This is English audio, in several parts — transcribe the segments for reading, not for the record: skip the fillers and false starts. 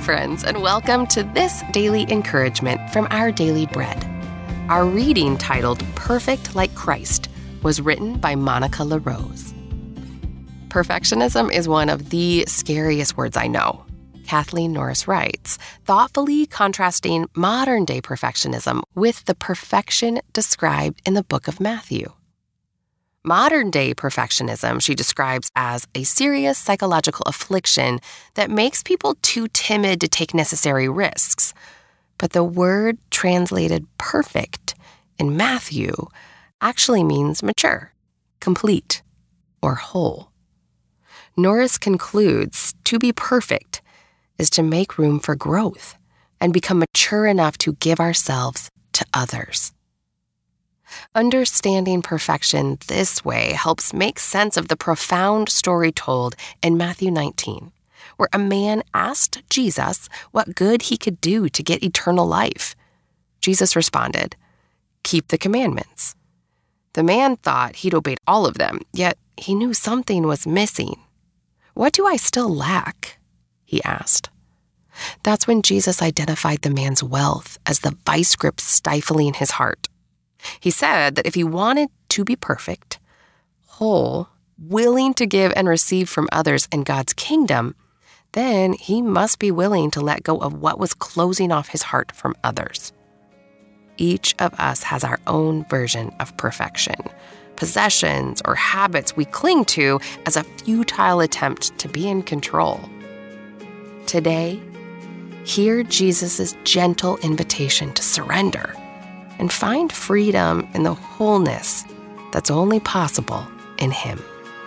friends, and welcome to this daily encouragement from Our Daily Bread. Our reading, titled Perfect Like Christ, was written by Monica LaRose. Perfectionism is one of the scariest words I know. Kathleen Norris writes, thoughtfully contrasting modern-day perfectionism with the perfection described in the book of Matthew. Modern-day perfectionism she describes as a serious psychological affliction that makes people too timid to take necessary risks. But the word translated perfect in Matthew actually means mature, complete, or whole. Norris concludes to be perfect is to make room for growth and become mature enough to give ourselves to others. Understanding perfection this way helps make sense of the profound story told in Matthew 19, where a man asked Jesus what good he could do to get eternal life. Jesus responded, "Keep the commandments." The man thought he'd obeyed all of them, yet he knew something was missing. "What do I still lack?" he asked. That's when Jesus identified the man's wealth as the vice grip stifling his heart. He said that if he wanted to be perfect, whole, willing to give and receive from others in God's kingdom, then he must be willing to let go of what was closing off his heart from others. Each of us has our own version of perfection, possessions or habits we cling to as a futile attempt to be in control. Today, hear Jesus' gentle invitation to surrender and find freedom in the wholeness that's only possible in Him.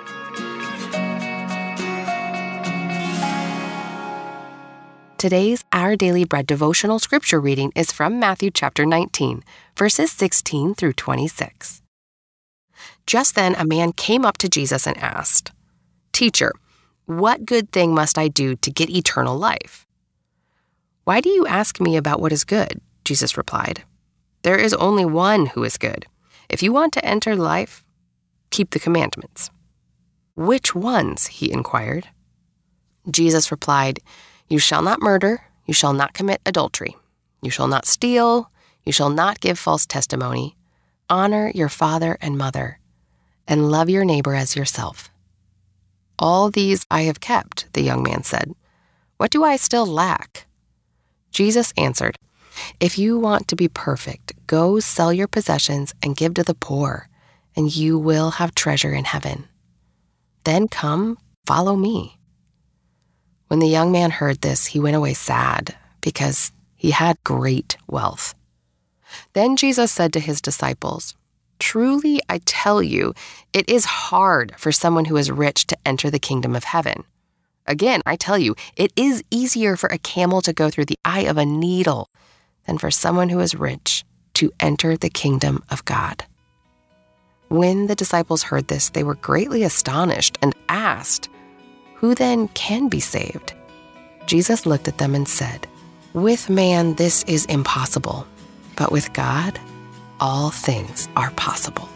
Today's Our Daily Bread devotional scripture reading is from Matthew chapter 19, verses 16 through 26. Just then a man came up to Jesus and asked, "Teacher, what good thing must I do to get eternal life?" "Why do you ask me about what is good?" Jesus replied. "There is only one who is good. If you want to enter life, keep the commandments." "Which ones?" he inquired. Jesus replied, "You shall not murder, you shall not commit adultery, you shall not steal, you shall not give false testimony, honor your father and mother, and love your neighbor as yourself." "All these I have kept," the young man said. "What do I still lack?" Jesus answered, "If you want to be perfect, go sell your possessions and give to the poor, and you will have treasure in heaven. Then come, follow me." When the young man heard this, he went away sad because he had great wealth. Then Jesus said to his disciples, "Truly I tell you, it is hard for someone who is rich to enter the kingdom of heaven. Again, I tell you, it is easier for a camel to go through the eye of a needle than for someone who is rich to enter the kingdom of God." When the disciples heard this, they were greatly astonished and asked, "Who then can be saved?" Jesus looked at them and said, "With man this is impossible, but with God all things are possible."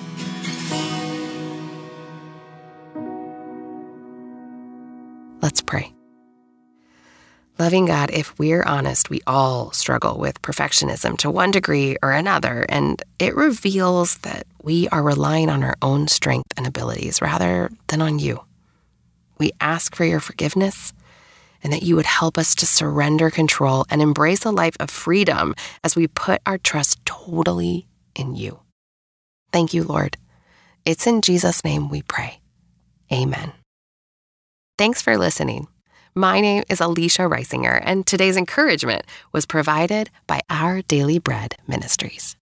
Let's pray. Loving God, if we're honest, we all struggle with perfectionism to one degree or another, and it reveals that we are relying on our own strength and abilities rather than on you. We ask for your forgiveness and that you would help us to surrender control and embrace a life of freedom as we put our trust totally in you. Thank you, Lord. It's in Jesus' name we pray. Amen. Thanks for listening. My name is Alicia Reisinger, and today's encouragement was provided by Our Daily Bread Ministries.